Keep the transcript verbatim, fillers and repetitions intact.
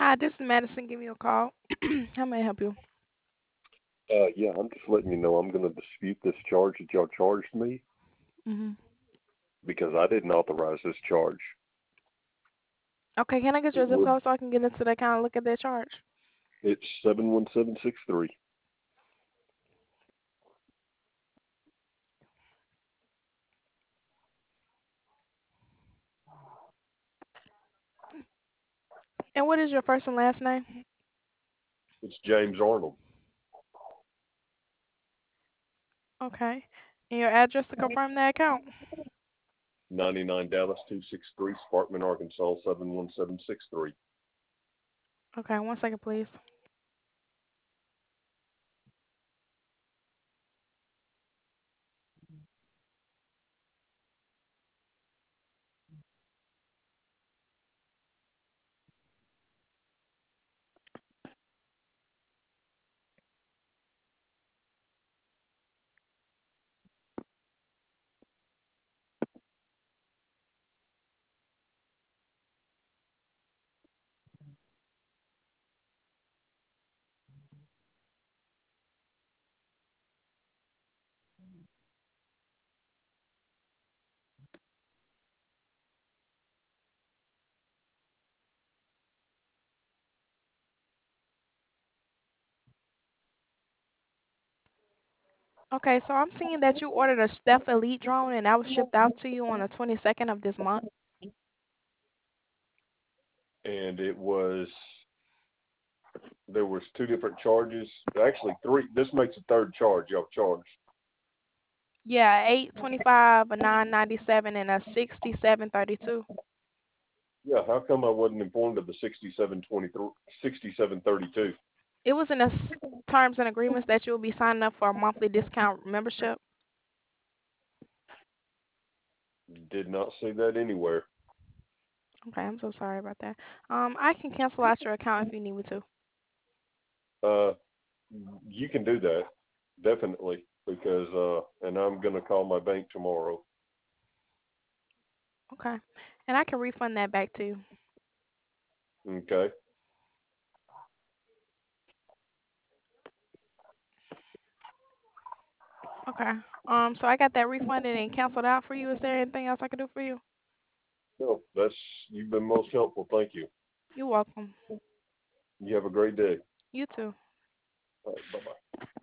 Hi, this is Madison. Give me a call. How may I help you? Uh, yeah, I'm just letting you know I'm going to dispute this charge that y'all charged me hmm because I didn't authorize this charge. Okay, can I get It your zip would. code so I can get into the account and look at that charge? It's seven one seven six three. And what is your first and last name? It's James Arnold, Okay. And your address to confirm that account? ninety-nine Dallas two sixty-three, Sparkman, Arkansas seven one seven six three. Okay, one second, please. Okay, so I'm seeing that you ordered a Steph Elite drone and that was shipped out to you on the twenty-second of this month. And it was, there was two different charges. Actually, three. This makes a third charge y'all charged. Yeah, eight twenty-five, a nine ninety-seven, and a sixty-seven thirty-two. Yeah, how come I wasn't informed of the sixty-seven twenty-three, sixty-seven thirty-two? It was in the s- terms and agreements that you will be signing up for a monthly discount membership. Did not see that anywhere. Okay, I'm so sorry about that. Um, I can cancel out your account if you need me to. Uh, you can do that, definitely, because, uh, and I'm going to call my bank tomorrow. Okay. And I can refund that back to you. Okay. Okay. Um, so I got that refunded and canceled out for you. Is there anything else I can do for you? No, that's, you've been most helpful. Thank you. You're welcome. You have a great day. You too. All right, bye bye.